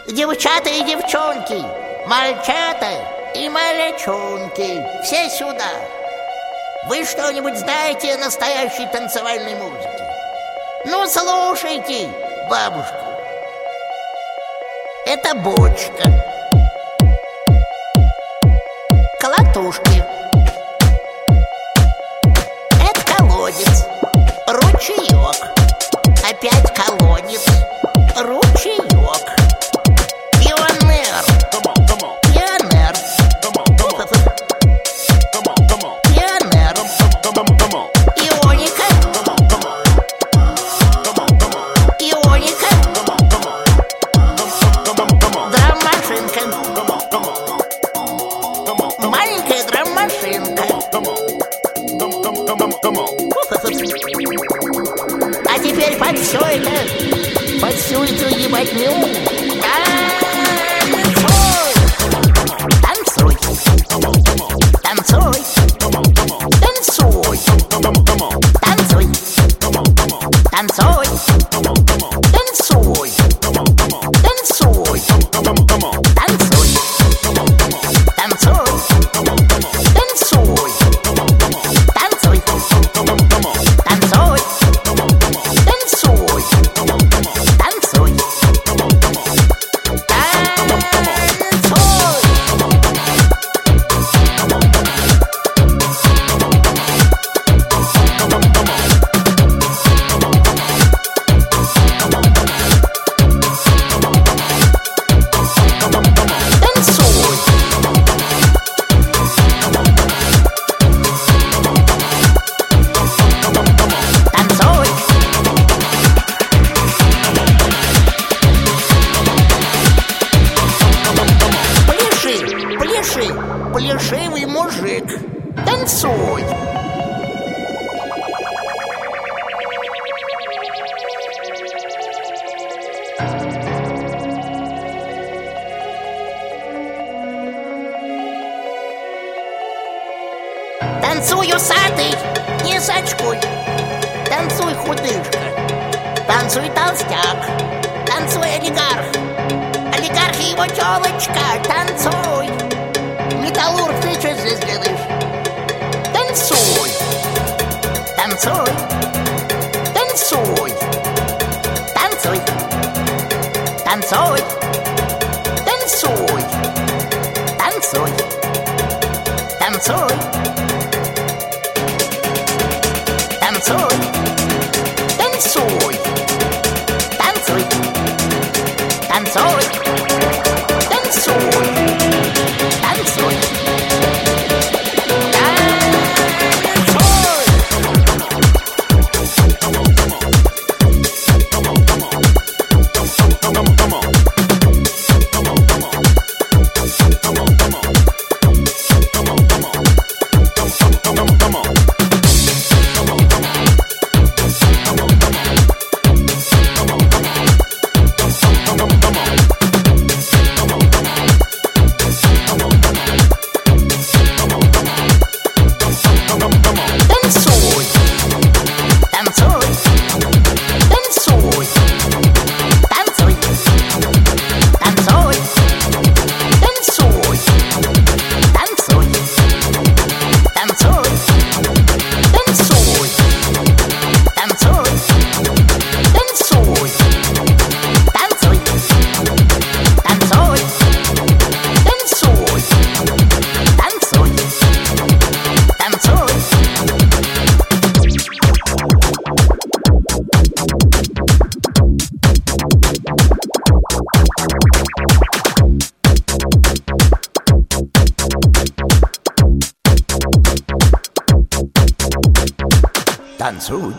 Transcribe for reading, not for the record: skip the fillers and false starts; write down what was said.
Девчата и девчонки, мальчата и малячонки, все сюда. Вы что-нибудь знаете о настоящей танцевальной музыке? Ну, слушайте бабушку. Это бочка, колотушки, это колодец, ручеек, опять колодец, ручеек. Пионер, пионер, пионер, ионика, ионика, драм-машинка, маленькая драм-машинка. А теперь под все эту ебатню танцуй, танцуй, танцуй, танцуй, танцуй, танцуй, танцуй, танцуй, танцуй, танцуй, танцуй, танцуй, танцуй. Плешивый мужик, танцуй. Танцуй, усатый, не сачкуй. Танцуй, худышка. Танцуй, толстяк. Танцуй, олигарх. Олигарх и его тёлочка. Танцуй. Металлург, ты что здесь делаешь? Танцуй, танцуй, танцуй, танцуй, танцуй, танцуй, танцуй, танцуй, танцуй, танцуй, танцуй, танцуй, танцуй. Танцуй,